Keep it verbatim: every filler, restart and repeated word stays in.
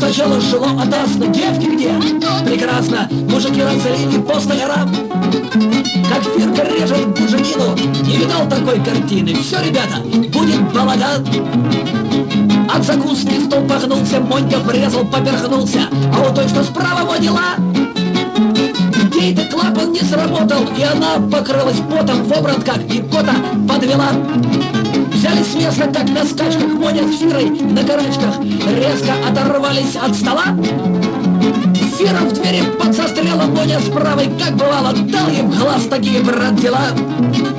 Сначала шло опасно, девки где? Прекрасно, мужики разорили пост гора. Как Фирка режет буженину, не видал такой картины. Все, ребята, будет балаган. От закуски стол погнулся, Монька врезал, поперхнулся. А вот той, что справа водила, ей-то клапан не сработал, и она покрылась потом в обратках и кота подвела. Взяли с места, как на скачках, Моня с Фирой на карачках резко оторвались от стола. Фира в двери подсострела, Моня с правой, как бывало, дал им глаз такие, брат, дела.